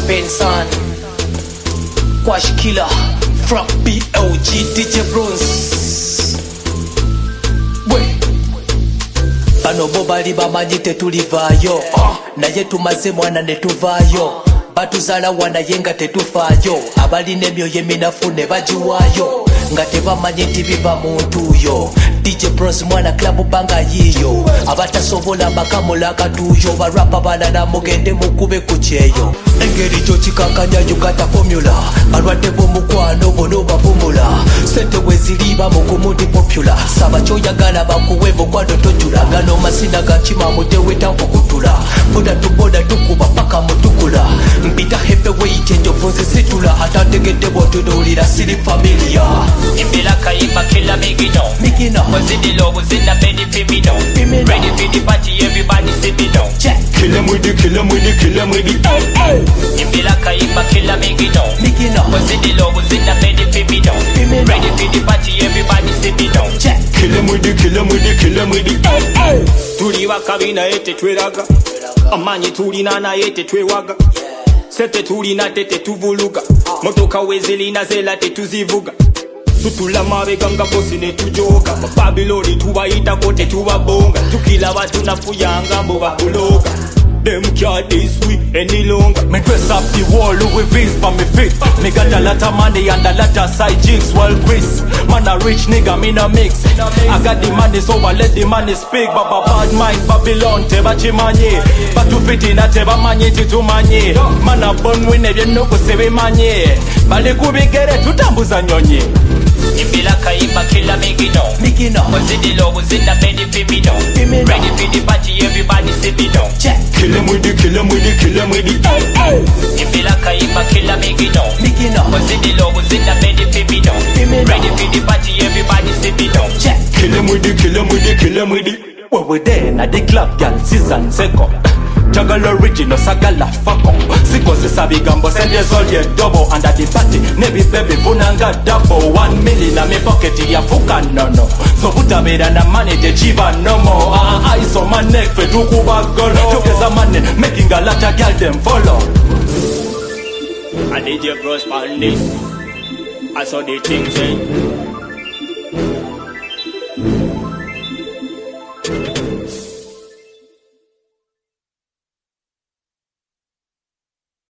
Benson, Quash Killer, Frank BLG, DJ Bronze. Bano bo bali bamanyi tetulivayo, naye tumaze mwana ne tuvaayo. Batuzala wana yenga tetufaayo, abalina emyoyo eminafu ne bagiwaayo, nga tebamanyi nti biva muntu yo. DJ Bronze mwana club banga yiyo, abatasobola makamula akatuuyo, barapa balala mugende mukube ku kyeyo. Engeri gyo kikankanya yugata formula, balwadde b'omukwano bono bavumula, sente weziriba mu kumundi popular, saba kyoyagala bakuwe mukwano tojula, gano masina gakima muteweta nkukutula, boda tuboda tukuba paka mutukula, mpita heavyweight enjovu nzisitula, atategedde bw'otunuulira siri familia. Imbila kayimba kila migino, Wazidilo wazina many femino, ready for the party everybody say me no. Kill 'em with it, kill 'em with it, kill 'em with it. Imbila kayimba kila migino, Wazidilo wazina many femino, ready for the party everybody say me no. Kill 'em with it, kill 'em with it, kill 'em with it. Tuli wakabina ete tweraga, amanyi tulina na ete twewaga, sete tulina tete tuvuluga, motoka wezilina zela tetuzivuga, tutula mabega nga bosi ne tujoga, Babyloni tubayita ko tetubabonga, tukila watu nafuyanga mbo babuloga. Them can't this sweet any longer. Me dress up the wall, Louis V's for me fit. Me got a lot of money and a lot of side chicks. Well, Chris, man a rich nigga, me no mix. I got the money, so I let the money speak. Baba bad mind, Babylon, teba chimanye. But to fit in a teba manye titu manye. Man a born winner, you know ko sebe manye. Bale kubigere tutambuza nyonye. Imbila kayimba kila migino, Wazidilo wazina many femino, ready for the party everybody say me no. Kill 'em with it, kill 'em with it, kill 'em with it. Imbila kayimba kila migino, Wazidilo wazina many femino, ready for the party everybody say me no. Kill 'em with it, kill 'em with it, kill 'em with it. Well, we there na the club, girl, season second. Juggle original, sagala fako. Sikoze sabigambo, send us all your double. Under the party, nebi baby, funanga double. 1 million na me pocket, ya fuka no. So puta beda na money, the chiva no more. Eyes on my neck, fe tuku bagolo. Together money, making a lot of girl them follow. I did your bros on this, I saw the things